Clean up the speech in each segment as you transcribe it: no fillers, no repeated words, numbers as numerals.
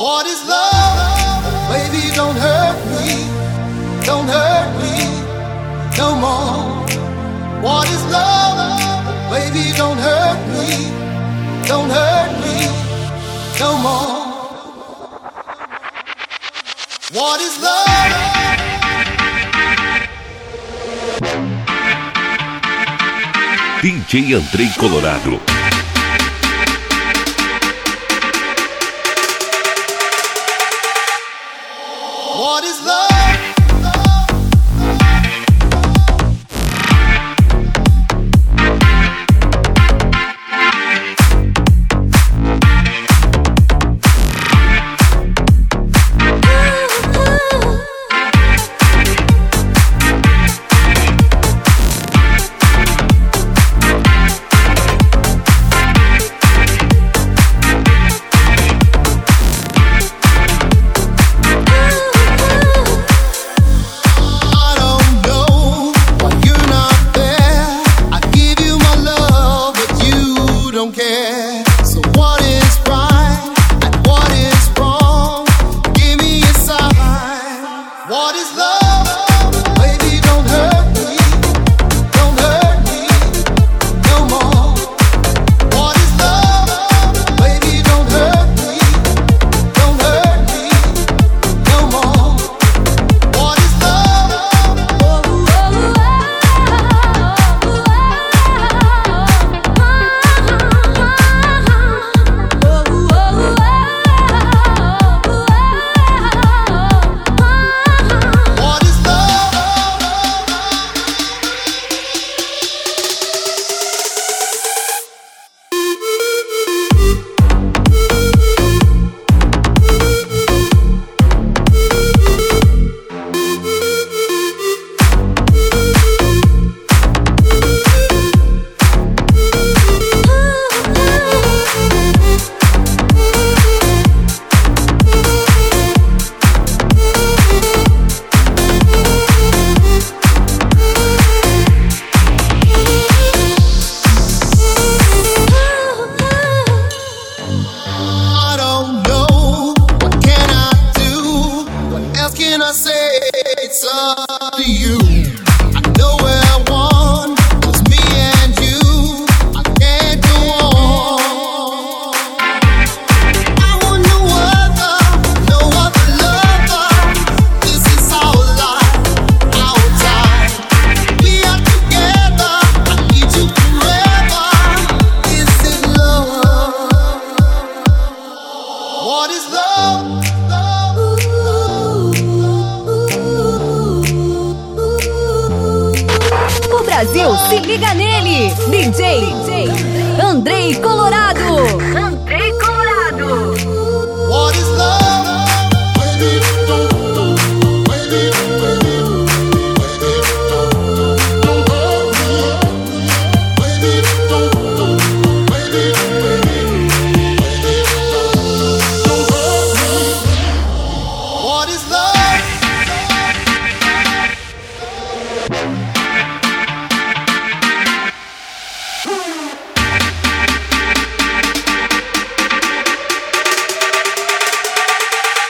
What is love? Baby, don't hurt me no more. What is love? Baby, don't hurt me no more. What is love? DJ Andrei Colorado. What is love? Brasil, se liga nele, DJ Andrei Colorado. Andrei Colorado. What is love? Baby, don't, baby, baby, baby, don't hurt me. Baby, don't, baby, baby, don't hurt me. What is love?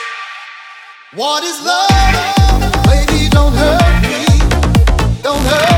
What is love? Baby, don't hurt me. Don't hurt me.